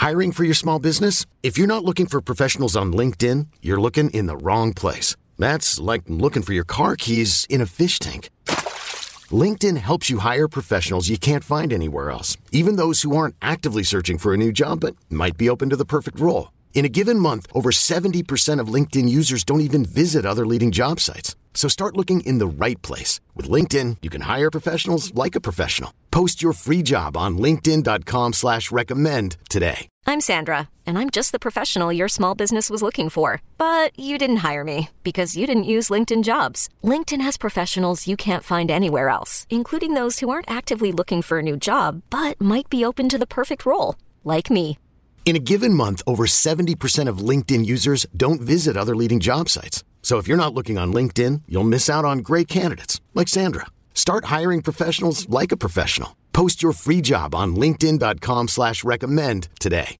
Hiring for your small business? If you're not looking for professionals on LinkedIn, you're looking in the wrong place. That's like looking for your car keys in a fish tank. LinkedIn helps you hire professionals you can't find anywhere else, even those who aren't actively searching for a new job but might be open to the perfect role. In a given month, over 70% of LinkedIn users don't even visit other leading job sites. So start looking in the right place. With LinkedIn, you can hire professionals like a professional. Post your free job on linkedin.com/recommend today. I'm Sandra, and I'm just the professional your small business was looking for. But you didn't hire me because you didn't use LinkedIn Jobs. LinkedIn has professionals you can't find anywhere else, including those who aren't actively looking for a new job, but might be open to the perfect role, like me. In a given month, over 70% of LinkedIn users don't visit other leading job sites. So if you're not looking on LinkedIn, you'll miss out on great candidates like Sandra. Start hiring professionals like a professional. Post your free job on linkedin.com/recommend today.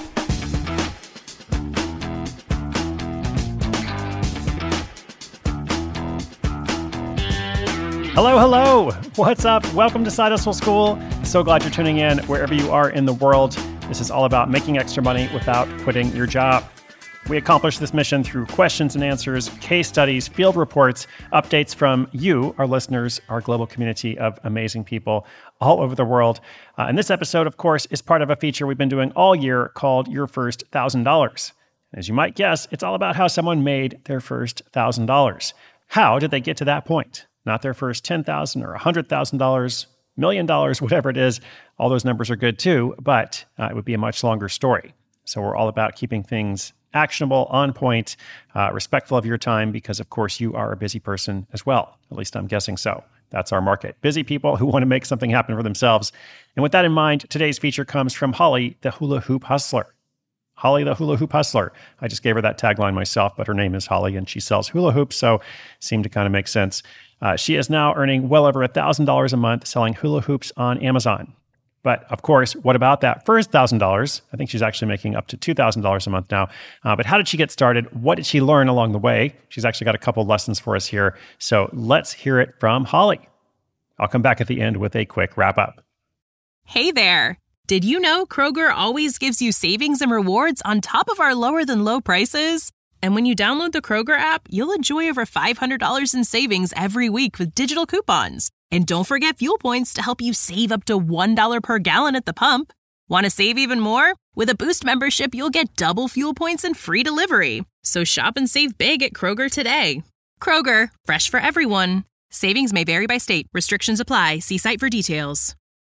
Hello. What's up? Welcome to Side Hustle School. So glad you're tuning in wherever you are in the world. This is all about making extra money without quitting your job. We accomplish this mission through questions and answers, case studies, field reports, updates from you, our listeners, our global community of amazing people all over the world. And this episode, of course, is part of a feature we've been doing all year called Your First $1,000. As you might guess, it's all about how someone made their first $1,000. How did they get to that point? Not their first $10,000 or $100,000, $1 million, whatever it is. All those numbers are good too, but it would be a much longer story. So we're all about keeping things actionable, on point, respectful of your time, because of course you are a busy person as well. At least I'm guessing so. That's our market. Busy people who want to make something happen for themselves. And with that in mind, today's feature comes from Holly, the Hula Hoop Hustler. Holly, the Hula Hoop Hustler. I just gave her that tagline myself, but her name is Holly and she sells hula hoops, so seemed to kind of make sense. She is now earning well over $1,000 a month selling hula hoops on Amazon. But of course, what about that first $1,000? I think she's actually making up to $2,000 a month now. But how did she get started? What did she learn along the way? She's actually got a couple of lessons for us here. So let's hear it from Holly. I'll come back at the end with a quick wrap up. Hey there. Did you know Kroger always gives you savings and rewards on top of our lower than low prices? And when you download the Kroger app, you'll enjoy over $500 in savings every week with digital coupons. And don't forget fuel points to help you save up to $1 per gallon at the pump. Want to save even more? With a Boost membership, you'll get double fuel points and free delivery. So shop and save big at Kroger today. Kroger, fresh for everyone. Savings may vary by state. Restrictions apply. See site for details.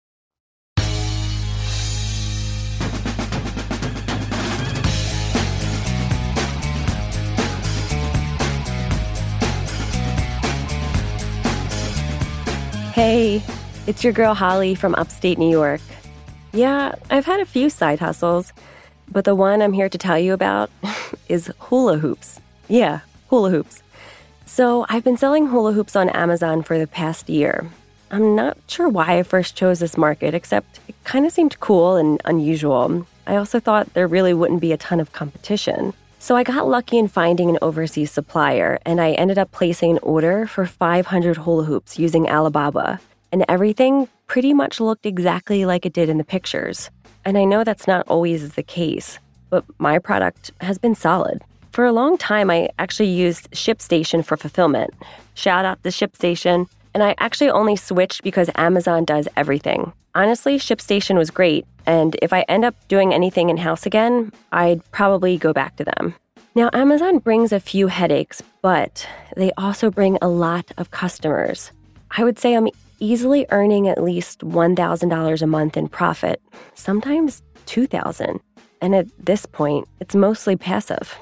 Hey, it's your girl Holly from upstate New York. Yeah, I've had a few side hustles, but the one I'm here to tell you about is hula hoops. Yeah, hula hoops. So I've been selling hula hoops on Amazon for the past year. I'm not sure why I first chose this market, except it kind of seemed cool and unusual. I also thought there really wouldn't be a ton of competition. So I got lucky in finding an overseas supplier, and I ended up placing an order for 500 hula hoops using Alibaba. And everything pretty much looked exactly like it did in the pictures. And I know that's not always the case, but my product has been solid. For a long time, I actually used ShipStation for fulfillment. Shout out to ShipStation. And I actually only switched because Amazon does everything. Honestly, ShipStation was great, and if I end up doing anything in-house again, I'd probably go back to them. Now, Amazon brings a few headaches, but they also bring a lot of customers. I would say I'm easily earning at least $1,000 a month in profit, sometimes $2,000. And at this point, it's mostly passive.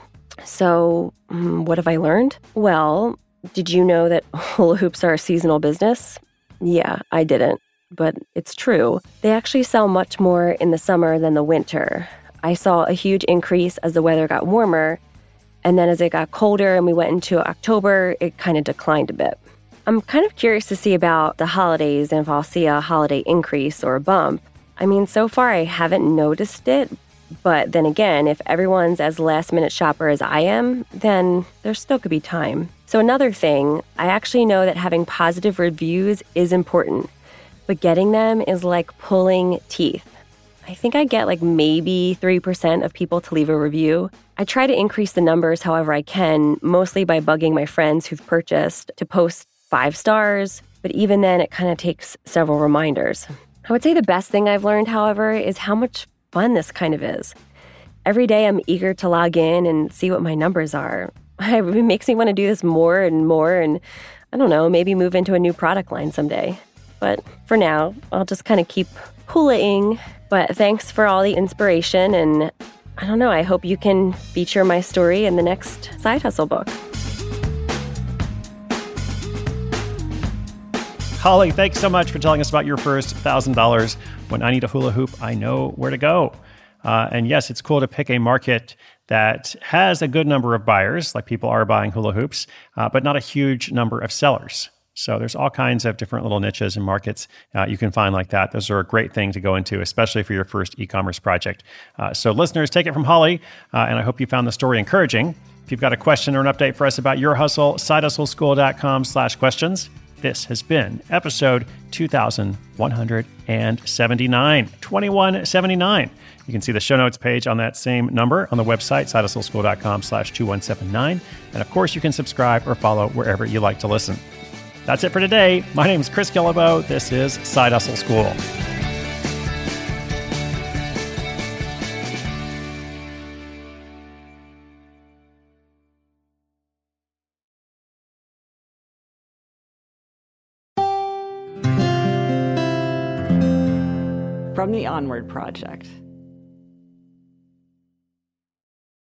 So, what have I learned? Well, did you know that hula hoops are a seasonal business? Yeah, I didn't. But it's true. They actually sell much more in the summer than the winter. I saw a huge increase as the weather got warmer, and then as it got colder and we went into October, it kind of declined a bit. I'm kind of curious to see about the holidays and if I'll see a holiday increase or a bump. I mean, so far I haven't noticed it, but then again, if everyone's as last-minute shopper as I am, then there still could be time. So another thing, I actually know that having positive reviews is important. But getting them is like pulling teeth. I think I get like maybe 3% of people to leave a review. I try to increase the numbers however I can, mostly by bugging my friends who've purchased to post 5 stars, but even then it kind of takes several reminders. I would say the best thing I've learned, however, is how much fun this kind of is. Every day I'm eager to log in and see what my numbers are. It makes me want to do this more and more and, I don't know, maybe move into a new product line someday. But for now, I'll just kind of keep hula-ing. But thanks for all the inspiration, and I don't know, I hope you can feature my story in the next Side Hustle book. Holly, thanks so much for telling us about your first $1,000. When I need a hula hoop, I know where to go. And yes, it's cool to pick a market that has a good number of buyers, like people are buying hula hoops, but not a huge number of sellers. So there's all kinds of different little niches and markets you can find like that. Those are a great thing to go into, especially for your first e-commerce project. So listeners, take it from Holly, and I hope you found the story encouraging. If you've got a question or an update for us about your hustle, sidehustleschool.com/questions. This has been episode 2179. You can see the show notes page on that same number on the website, sidehustleschool.com/2179. And of course, you can subscribe or follow wherever you like to listen. That's it for today. My name is Chris Guillebeau. This is Side Hustle School. From the Onward Project.